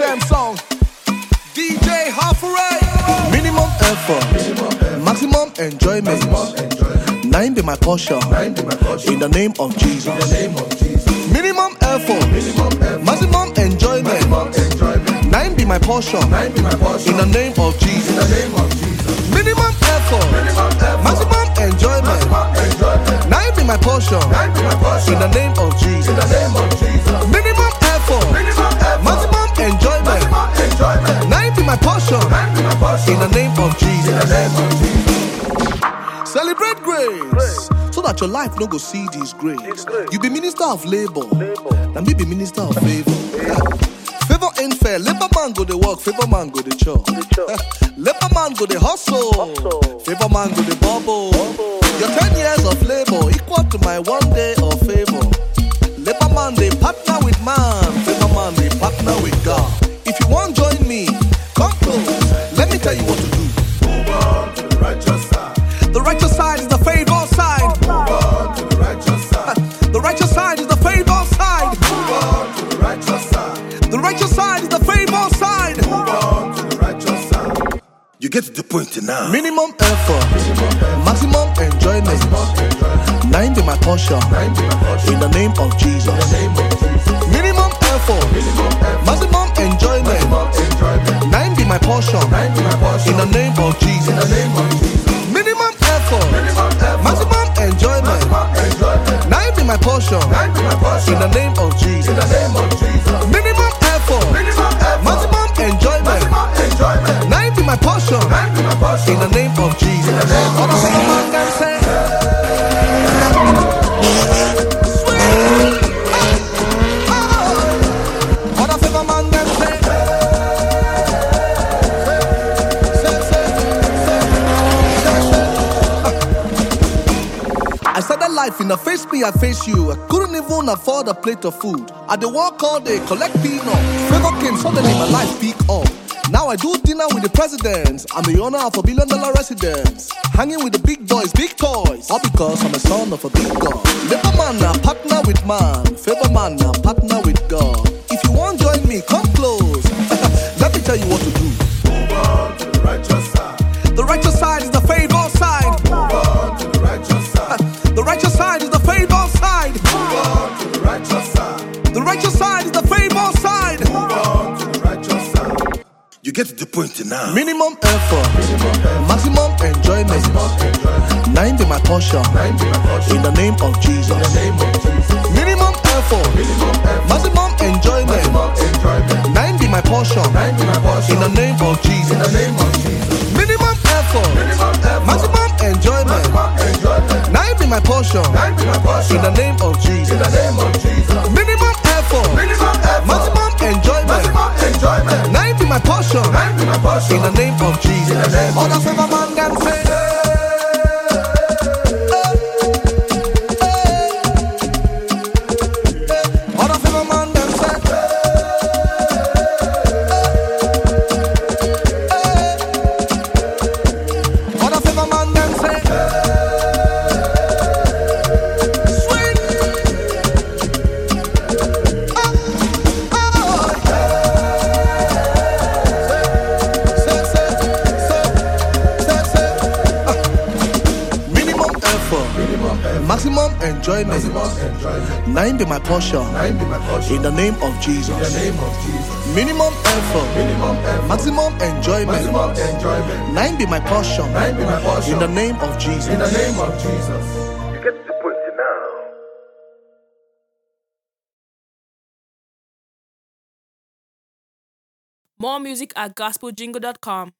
them song. DJ Halfray. Minimum effort, maximum enjoyment. Nine be my portion. In the name of Jesus. Minimum effort, maximum enjoyment. Nine be my portion. In the name of Jesus. Minimum effort, maximum enjoyment. Nine be my portion. In the name of Jesus. Minimum effort, maximum enjoyment. Nine be my portion. In the name of Jesus. Celebrate grace, so that your life no go see this grace. You be minister of labor, and me be minister of favor. Favor ain't fair. Labor man go to work, favor man go to church. Labor man go to hustle, favor man go to bubble. Your 10 years of labor equal to my 1 day of favor. Labor man they partner with man, favor man they partner with God. If you want join me, come close. Let me tell you what to do. Move on to the righteous side. The righteous side is the favor side. Move on to the righteous side. The righteous side is the favor side. Move on to the righteous side. The righteous side is the favor side. Move on to the righteous side. You get to the point now. Minimum effort, maximum enjoyment. Nine be my portion. In the name of Jesus. Minimum effort, maximum enjoyment. Nine be my portion. In the name of Jesus. Minimum effort, maximum enjoyment. Nine be my portion. In the name of Jesus. Minimum effort, maximum enjoyment. Nine be my portion. In the name of Jesus. All the same man can say. All the favor man can say. I started life in a face me, I face you. I couldn't even afford a plate of food. I dey work all day, collect peanuts. Favor came, suddenly my life peak up. Now I do dinner with the presidents. I'm the owner of $1 billion residence. Hanging with the big boys, big toys. All because I'm a son of a big God. Labor man now partner with man. Favor man now partner with God. If you want join me, come close. Let me tell you what to do. Move on to the righteous side. The righteous side is the favor side. Move on to the righteous side. The righteous side is the favor side. Move on to the righteous side. The righteous side is the favor side. Move on to the righteous side. You get to the point now. Minimum effort, maximum enjoyment. Nine be my portion. In the name of Jesus. Minimum effort, maximum enjoyment. Nine be my portion. In the name of Jesus. Minimum effort, maximum enjoyment. Nine be my portion. In the name of Jesus. Minimum effort, maximum enjoyment. Nine be my portion. In the name of Jesus. All the favor man can say. All the favor man can say. All the favor man can say. Maximum enjoyment. Nine be my portion. In the name of Jesus. Minimum effort. Maximum enjoyment. Nine be my portion. In the name of Jesus. You get to the point now. More music at gospeljingle.com.